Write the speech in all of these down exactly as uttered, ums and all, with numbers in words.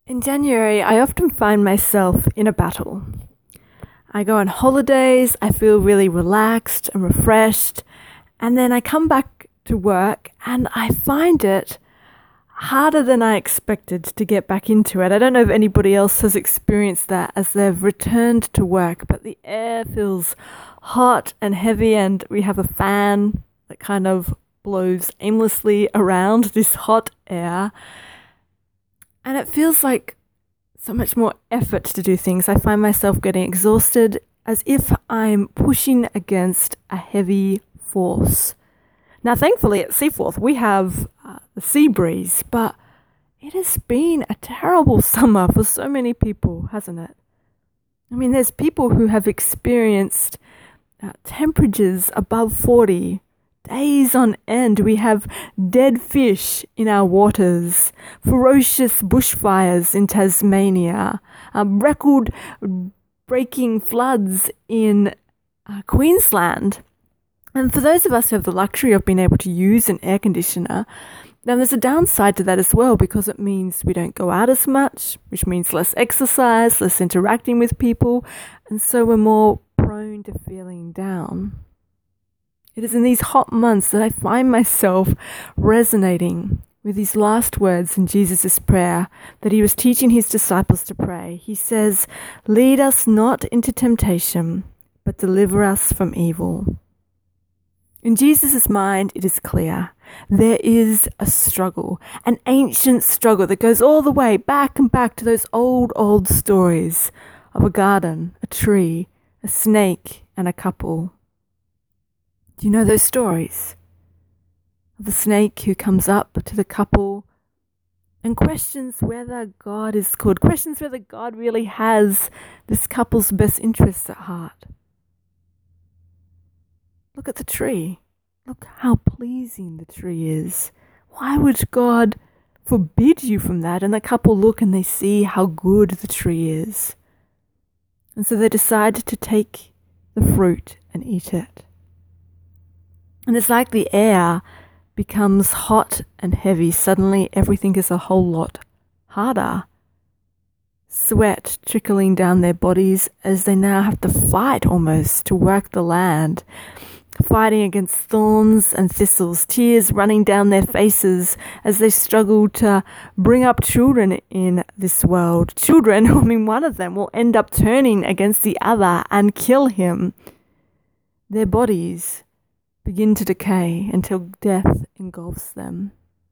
In January, I often find myself in a battle. I go on holidays, I feel really relaxed and refreshed, and then I come back to work and I find it harder than I expected to get back into it. I don't know if anybody else has experienced that as they've returned to work, but the air feels hot and heavy, and we have a fan that kind of blows aimlessly around this hot air. And it feels like so much more effort to do things. I find myself getting exhausted as if I'm pushing against a heavy force. Now, thankfully at Seaforth, we have uh, the sea breeze, but it has been a terrible summer for so many people, hasn't it? I mean, there's people who have experienced uh, temperatures above forty days on end. We have dead fish in our waters, ferocious bushfires in Tasmania, um, record-breaking floods in uh, Queensland. And for those of us who have the luxury of being able to use an air conditioner, then there's a downside to that as well, because it means we don't go out as much, which means less exercise, less interacting with people, and so we're more prone to feeling down. It is in these hot months that I find myself resonating with these last words in Jesus' prayer that he was teaching his disciples to pray. He says, "Lead us not into temptation, but deliver us from evil." In Jesus' mind, it is clear. There is a struggle, an ancient struggle that goes all the way back and back to those old, old stories of a garden, a tree, a snake, and a couple. Do you know those stories? Of the snake who comes up to the couple and questions whether God is good, questions whether God really has this couple's best interests at heart. Look at the tree. Look how pleasing the tree is. Why would God forbid you from that? And the couple look and they see how good the tree is. And so they decide to take the fruit and eat it. And it's like the air becomes hot and heavy. Suddenly everything is a whole lot harder. Sweat trickling down their bodies as they now have to fight almost to work the land. Fighting against thorns and thistles, tears running down their faces as they struggle to bring up children in this world. Children, I mean, one of them will end up turning against the other and kill him. Their bodies begin to decay until death engulfs them.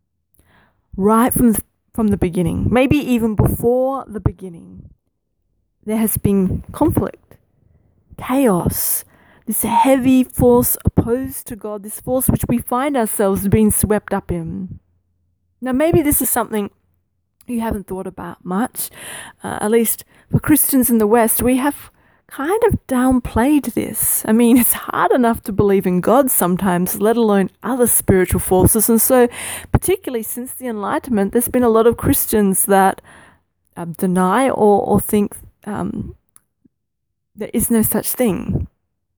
Right from the, from the beginning, maybe even before the beginning, there has been conflict, chaos, this heavy force opposed to God, this force which we find ourselves being swept up in. Now, maybe this is something you haven't thought about much. Uh, at least for Christians in the West, we have kind of downplayed this. I mean, it's hard enough to believe in God sometimes, let alone other spiritual forces. And so, particularly since the Enlightenment, there's been a lot of Christians that uh, deny or, or think um, there is no such thing.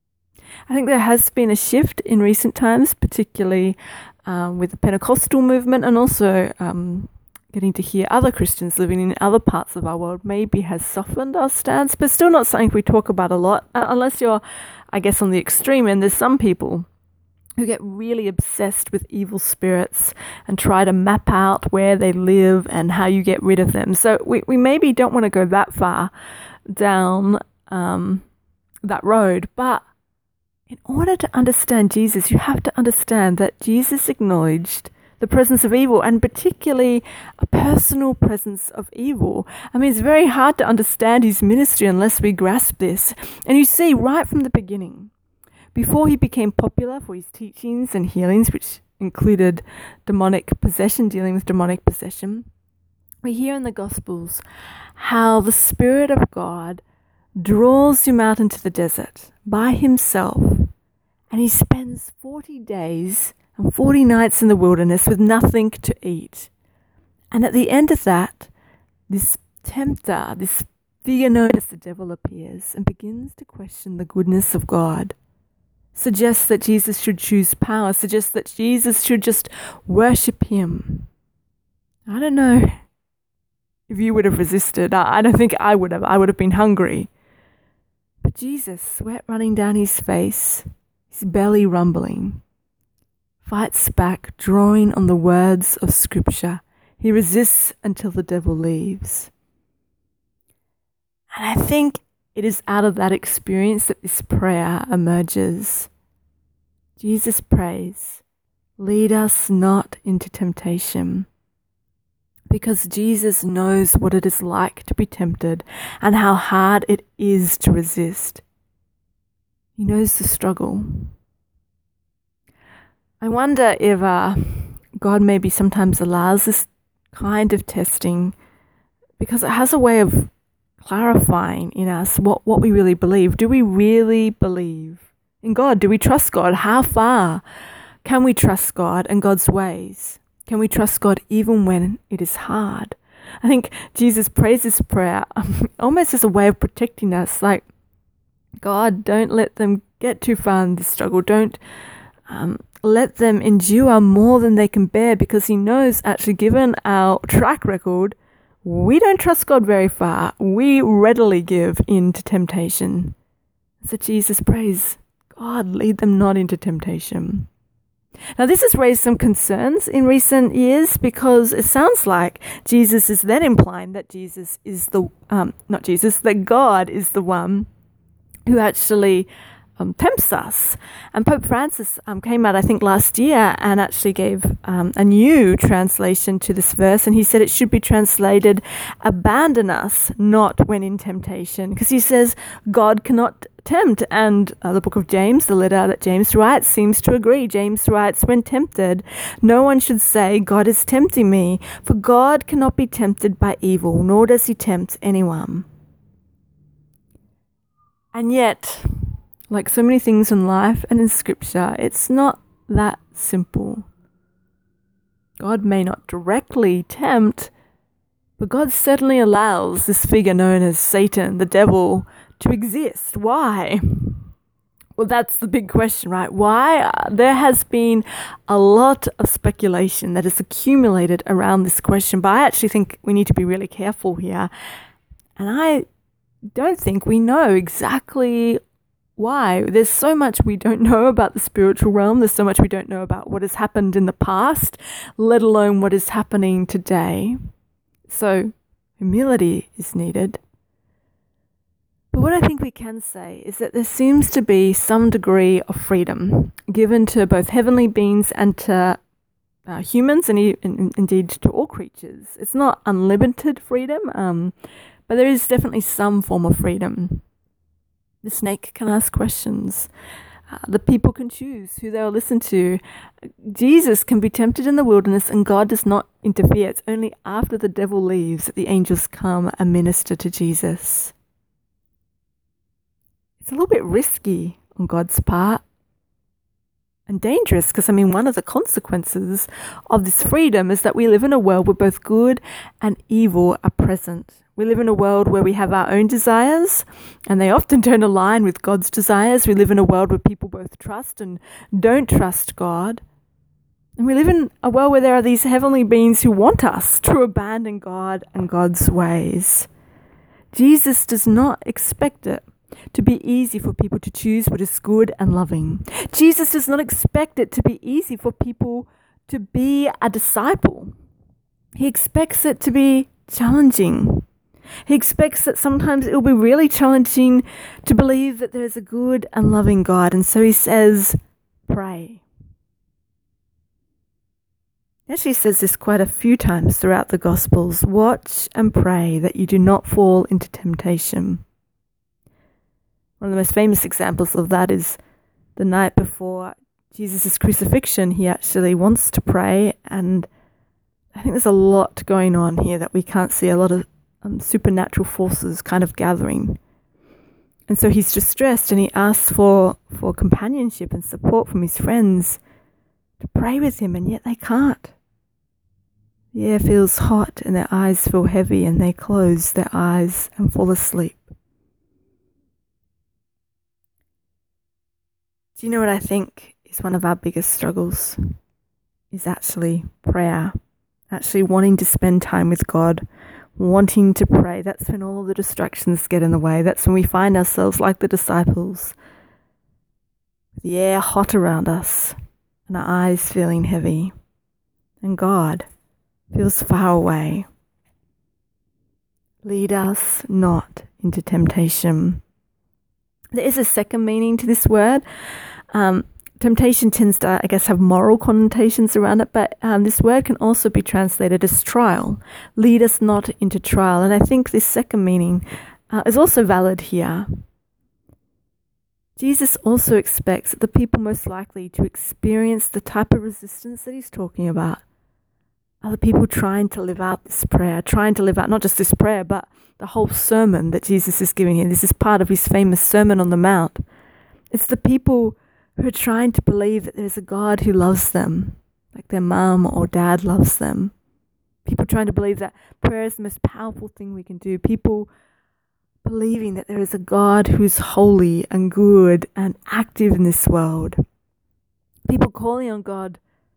I think there has been a shift in recent times, particularly um, with the Pentecostal movement, and also um, getting to hear other Christians living in other parts of our world maybe has softened our stance, but still not something we talk about a lot, uh, unless you're, I guess, on the extreme end. There's some people who get really obsessed with evil spirits and try to map out where they live and how you get rid of them. So we, we maybe don't want to go that far down um, that road, but in order to understand Jesus, you have to understand that Jesus acknowledged the presence of evil, and particularly a personal presence of evil. I mean, it's very hard to understand his ministry unless we grasp this. And you see, right from the beginning, before he became popular for his teachings and healings, which included demonic possession, dealing with demonic possession, we hear in the Gospels how the Spirit of God draws him out into the desert by himself, and he spends forty days and forty nights in the wilderness with nothing to eat. And at the end of that, this tempter, this figure known as the devil, appears and begins to question the goodness of God, suggests that Jesus should choose power, suggests that Jesus should just worship him. I don't know if you would have resisted. I don't think I would have. I would have been hungry. But Jesus, sweat running down his face, his belly rumbling, fights back, drawing on the words of Scripture. He resists until the devil leaves. And I think it is out of that experience that this prayer emerges. Jesus prays, lead us not into temptation. Because Jesus knows what it is like to be tempted and how hard it is to resist. He knows the struggle. I wonder if uh, God maybe sometimes allows this kind of testing because it has a way of clarifying in us what, what we really believe. Do we really believe in God? Do we trust God? How far can we trust God and God's ways? Can we trust God even when it is hard? I think Jesus prays this prayer um, almost as a way of protecting us. Like, God, don't let them get too far in this struggle. Don't um, let them endure more than they can bear, because he knows, actually, given our track record, we don't trust God very far. We readily give in to temptation. So Jesus prays, God, lead them not into temptation. Now, this has raised some concerns in recent years, because it sounds like Jesus is then implying that Jesus is the, um, not Jesus, that God is the one who actually um, tempts us. And Pope Francis um, came out, I think, last year and actually gave um, a new translation to this verse. And he said it should be translated, abandon us not when in temptation. Because he says God cannot tempt. And uh, the book of James, the letter that James writes, seems to agree. James writes, when tempted, no one should say, God is tempting me. For God cannot be tempted by evil, nor does he tempt anyone. And yet, like so many things in life and in Scripture, it's not that simple. God may not directly tempt, but God certainly allows this figure known as Satan, the devil, to exist. Why? Well, that's the big question, right? Why? There has been a lot of speculation that has accumulated around this question, but I actually think we need to be really careful here. And I don't think we know exactly why. There's so much we don't know about the spiritual realm. There's so much we don't know about what has happened in the past, let alone what is happening today. So humility is needed. But what I think we can say is that there seems to be some degree of freedom given to both heavenly beings and to uh, humans, and, e- and indeed to all creatures. It's not unlimited freedom, um, but there is definitely some form of freedom. The snake can ask questions. Uh, the people can choose who they'll listen to. Jesus can be tempted in the wilderness, and God does not interfere. It's only after the devil leaves that the angels come and minister to Jesus. It's a little bit risky on God's part and dangerous, because, I mean, one of the consequences of this freedom is that we live in a world where both good and evil are present. We live in a world where we have our own desires, and they often don't align with God's desires. We live in a world where people both trust and don't trust God. And we live in a world where there are these heavenly beings who want us to abandon God and God's ways. Jesus does not expect it to be easy for people to choose what is good and loving. Jesus does not expect it to be easy for people to be a disciple. He expects it to be challenging. He expects that sometimes it will be really challenging to believe that there is a good and loving God. And so he says, pray. He actually says this quite a few times throughout the Gospels. Watch and pray that you do not fall into temptation. One of the most famous examples of that is the night before Jesus' crucifixion. He actually wants to pray, and I think there's a lot going on here that we can't see, a lot of um, supernatural forces kind of gathering. And so he's distressed, and he asks for, for companionship and support from his friends to pray with him, and yet they can't. The air feels hot, and their eyes feel heavy, and they close their eyes and fall asleep. Do you know what I think is one of our biggest struggles? Is actually prayer. Actually wanting to spend time with God, wanting to pray, that's when all the distractions get in the way. That's when we find ourselves like the disciples, the air hot around us and our eyes feeling heavy, and God feels far away. Lead us not into temptation. There is a second meaning to this word. Um, temptation tends to, I guess, have moral connotations around it, but um, this word can also be translated as trial. Lead us not into trial. And I think this second meaning uh, is also valid here. Jesus also expects that the people most likely to experience the type of resistance that he's talking about are the people trying to live out this prayer, trying to live out not just this prayer, but the whole sermon that Jesus is giving here. This is part of his famous Sermon on the Mount. It's the people who are trying to believe that there's a God who loves them, like their mum or dad loves them. People trying to believe that prayer is the most powerful thing we can do. People believing that there is a God who's holy and good and active in this world. People calling on God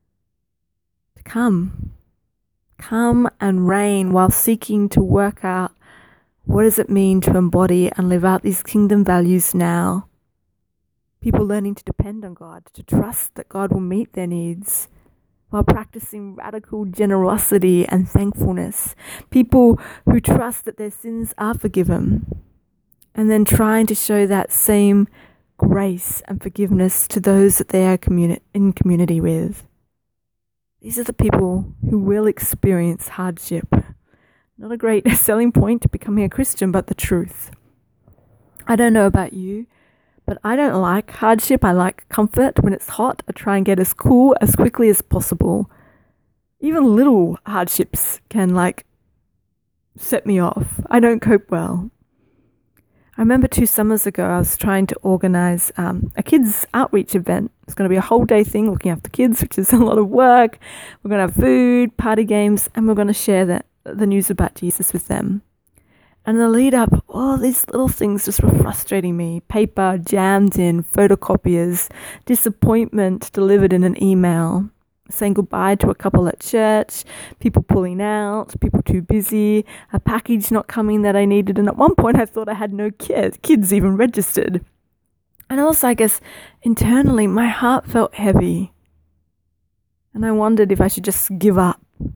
to come. Come and reign while seeking to work out what does it mean to embody and live out these kingdom values now. People learning to depend on God, to trust that God will meet their needs while practicing radical generosity and thankfulness. People who trust that their sins are forgiven and then trying to show that same grace and forgiveness to those that they are communi- in community with. These are the people who will experience hardship. Not a great selling point to becoming a Christian, but the truth. I don't know about you, but I don't like hardship. I like comfort. When it's hot, I try and get as cool as quickly as possible. Even little hardships can like set me off. I don't cope well. I remember two summers ago, I was trying to organize um, a kids' outreach event. It's going to be a whole day thing looking after kids, which is a lot of work. We're going to have food, party games, and we're going to share the, the news about Jesus with them. And in the lead up, all these little things just were frustrating me. Paper jammed in, photocopiers, disappointment delivered in an email, saying goodbye to a couple at church, people pulling out, people too busy, a package not coming that I needed. And at one point I thought I had no kids, kids even registered. And also, I guess, internally, my heart felt heavy. And I wondered if I should just give up.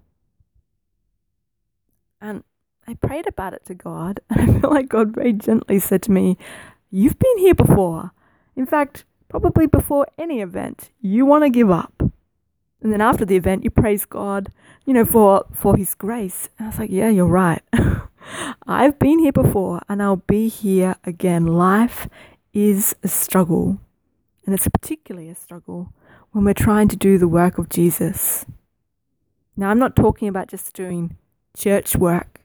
And I prayed about it to God. And I feel like God very gently said to me, you've been here before. In fact, probably before any event, you want to give up. And then after the event, you praise God, you know, for, for his grace. And I was like, yeah, you're right. I've been here before and I'll be here again. Life is a struggle. And it's particularly a struggle when we're trying to do the work of Jesus. Now, I'm not talking about just doing church work.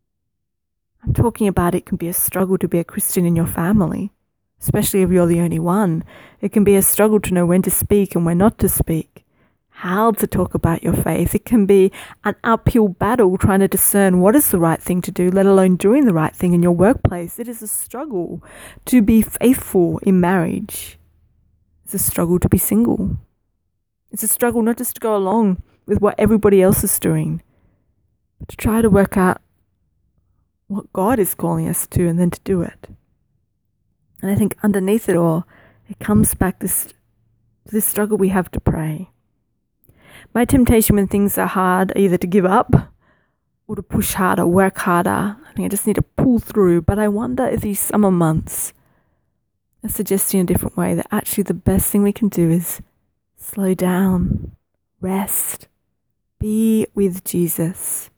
I'm talking about it can be a struggle to be a Christian in your family, especially if you're the only one. It can be a struggle to know when to speak and when not to speak. How to talk about your faith. It can be an uphill battle trying to discern what is the right thing to do, let alone doing the right thing in your workplace. It is a struggle to be faithful in marriage. It's a struggle to be single. It's a struggle not just to go along with what everybody else is doing, but to try to work out what God is calling us to and then to do it. And I think underneath it all, it comes back this, to this struggle we have to pray. My temptation when things are hard, either to give up or to push harder, work harder. I think I just need to pull through. But I wonder if these summer months are suggesting a different way, that actually the best thing we can do is slow down, rest, be with Jesus.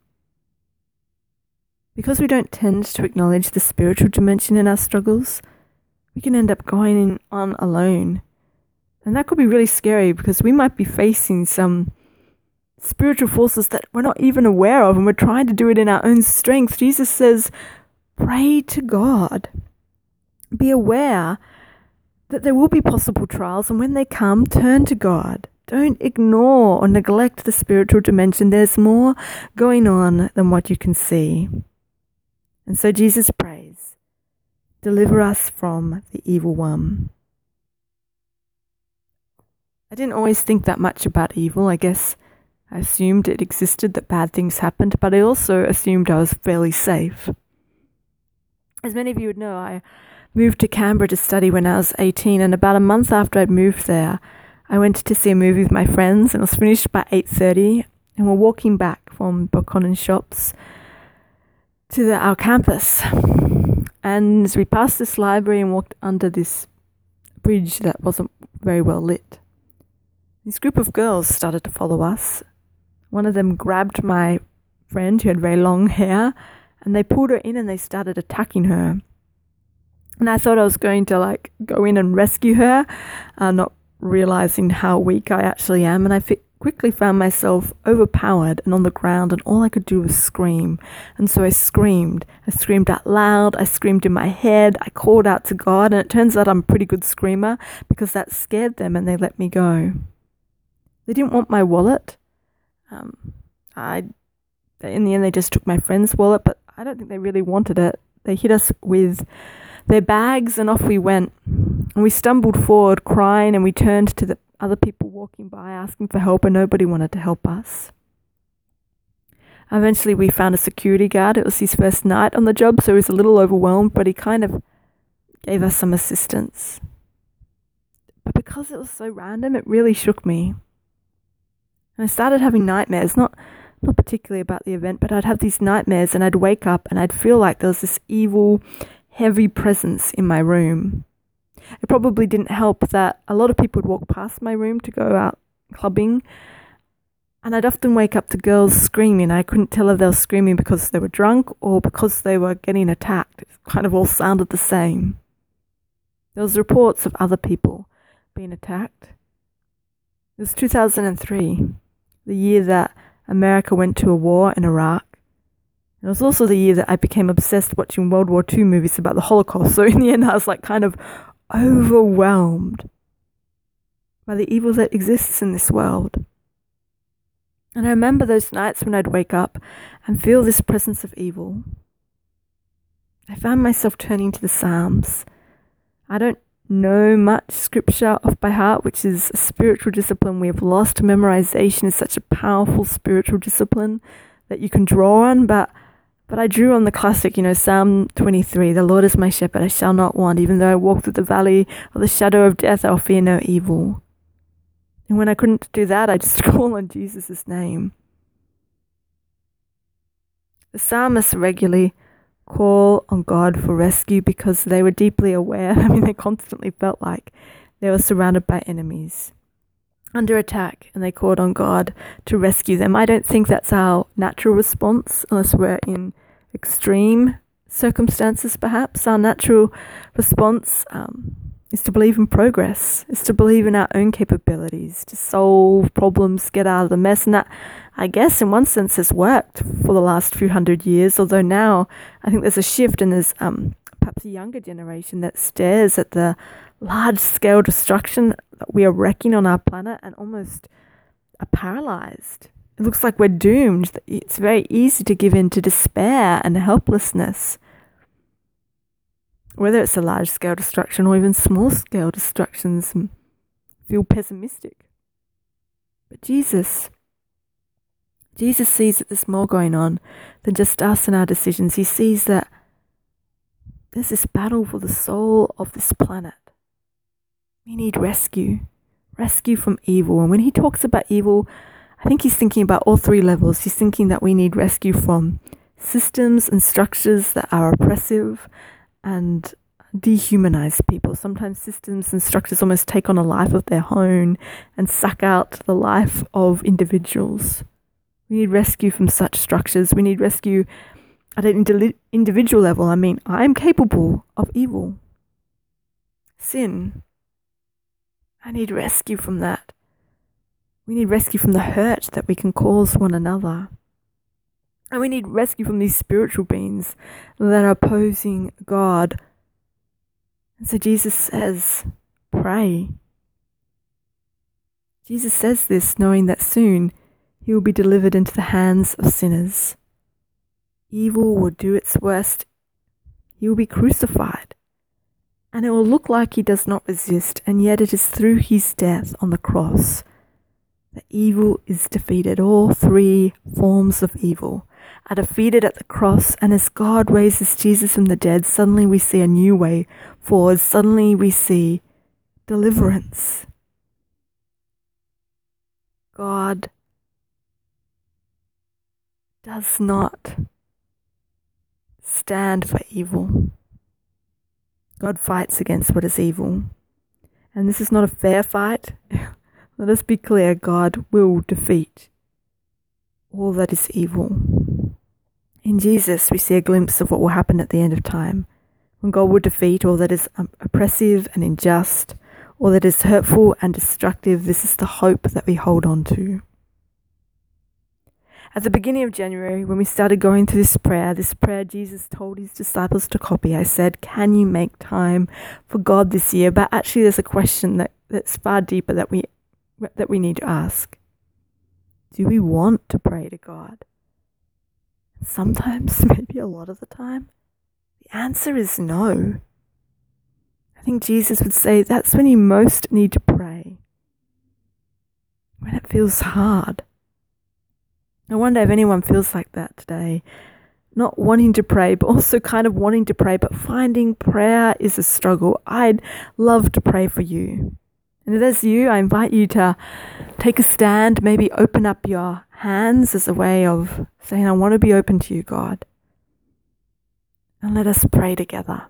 Because we don't tend to acknowledge the spiritual dimension in our struggles, we can end up going on alone. And that could be really scary because we might be facing some spiritual forces that we're not even aware of and we're trying to do it in our own strength. Jesus says, pray to God. Be aware that there will be possible trials, and when they come, turn to God. Don't ignore or neglect the spiritual dimension. There's more going on than what you can see. And so Jesus prays, deliver us from the evil one. I didn't always think that much about evil. I guess I assumed it existed, that bad things happened, but I also assumed I was fairly safe. As many of you would know, I moved to Canberra to study when I was eighteen, and about a month after I'd moved there, I went to see a movie with my friends, and it was finished by eight thirty, and we're walking back from Bokonon Shops to the, our campus. And as we passed this library and walked under this bridge that wasn't very well lit, this group of girls started to follow us. One of them grabbed my friend who had very long hair, and they pulled her in and they started attacking her. And I thought I was going to like go in and rescue her, uh, not realizing how weak I actually am. And I fi- quickly found myself overpowered and on the ground, and all I could do was scream. And so I screamed. I screamed out loud. I screamed in my head. I called out to God, and it turns out I'm a pretty good screamer because that scared them and they let me go. They didn't want my wallet. Um, I, in the end, they just took my friend's wallet, but I don't think they really wanted it. They hit us with their bags and off we went. And we stumbled forward crying, and we turned to the other people walking by asking for help, and nobody wanted to help us. Eventually we found a security guard. It was his first night on the job, so he was a little overwhelmed, but he kind of gave us some assistance. But because it was so random, it really shook me. And I started having nightmares, not not particularly about the event, but I'd have these nightmares and I'd wake up and I'd feel like there was this evil, heavy presence in my room. It probably didn't help that a lot of people would walk past my room to go out clubbing, and I'd often wake up to girls screaming. I couldn't tell if they were screaming because they were drunk or because they were getting attacked. It kind of all sounded the same. There was reports of other people being attacked. It was two thousand three, the year that America went to a war in Iraq. It was also the year that I became obsessed watching World War Two movies about the Holocaust. So in the end, I was like kind of overwhelmed by the evil that exists in this world. And I remember those nights when I'd wake up and feel this presence of evil. I found myself turning to the Psalms. I don't know much scripture off by heart, which is a spiritual discipline we have lost. Memorization is such a powerful spiritual discipline that you can draw on, but But I drew on the classic, you know, Psalm twenty-three, the Lord is my shepherd, I shall not want. Even though I walk through the valley of the shadow of death, I'll fear no evil. And when I couldn't do that, I just call on Jesus' name. The psalmists regularly call on God for rescue because they were deeply aware, I mean, they constantly felt like they were surrounded by enemies, under attack, and they called on God to rescue them. I don't think that's our natural response unless we're in extreme circumstances, perhaps. Our natural response um, is to believe in progress, is to believe in our own capabilities, to solve problems, get out of the mess. And that, I guess, in one sense has worked for the last few hundred years, although now I think there's a shift and there's um, perhaps a younger generation that stares at the large-scale destruction that we are wrecking on our planet and almost are paralyzed. It looks like we're doomed. It's very easy to give in to despair and helplessness, whether it's a large-scale destruction or even small-scale destructions, and feel pessimistic. But Jesus, Jesus sees that there's more going on than just us and our decisions. He sees that there's this battle for the soul of this planet. We need rescue, rescue from evil. And when he talks about evil, I think he's thinking about all three levels. He's thinking that we need rescue from systems and structures that are oppressive and dehumanize people. Sometimes systems and structures almost take on a life of their own and suck out the life of individuals. We need rescue from such structures. We need rescue at an indi- individual level. I mean, I'm capable of evil, sin. I need rescue from that. We need rescue from the hurt that we can cause one another. And we need rescue from these spiritual beings that are opposing God. And so Jesus says, pray. Jesus says this knowing that soon he will be delivered into the hands of sinners. Evil will do its worst. He will be crucified. And it will look like he does not resist, and yet it is through his death on the cross that evil is defeated. All three forms of evil are defeated at the cross, and as God raises Jesus from the dead, suddenly we see a new way forward. Suddenly we see deliverance. God does not stand for evil. God fights against what is evil. And this is not a fair fight. Let us be clear, God will defeat all that is evil. In Jesus, we see a glimpse of what will happen at the end of time, when God will defeat all that is oppressive and unjust, all that is hurtful and destructive. This is the hope that we hold on to. At the beginning of January, when we started going through this prayer, this prayer Jesus told his disciples to copy, I said, can you make time for God this year? But actually there's a question that, that's far deeper that we that we need to ask. Do we want to pray to God? Sometimes, maybe a lot of the time, the answer is no. I think Jesus would say that's when you most need to pray, when it feels hard. I wonder if anyone feels like that today, not wanting to pray, but also kind of wanting to pray, but finding prayer is a struggle. I'd love to pray for you. And if that's you, I invite you to take a stand, maybe open up your hands as a way of saying, I want to be open to you, God. And let us pray together.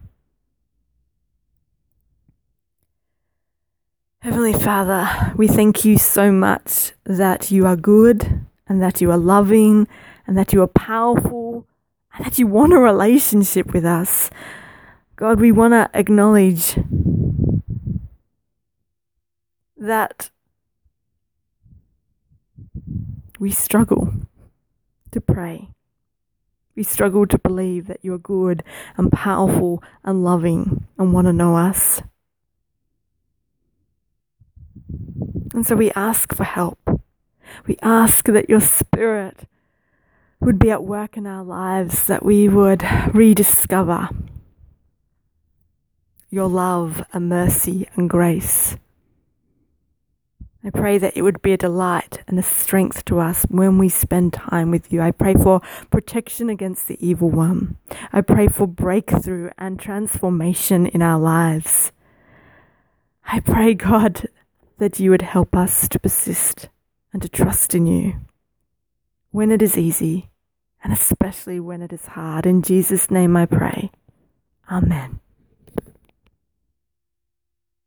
Heavenly Father, we thank you so much that you are good, and that you are loving, and that you are powerful, and that you want a relationship with us. God, we want to acknowledge that we struggle to pray. We struggle to believe that you are good and powerful and loving and want to know us. And so we ask for help. We ask that your Spirit would be at work in our lives, that we would rediscover your love and mercy and grace. I pray that it would be a delight and a strength to us when we spend time with you. I pray for protection against the evil one. I pray for breakthrough and transformation in our lives. I pray, God, that you would help us to persist and to trust in you when it is easy, and especially when it is hard. In Jesus' name I pray. Amen.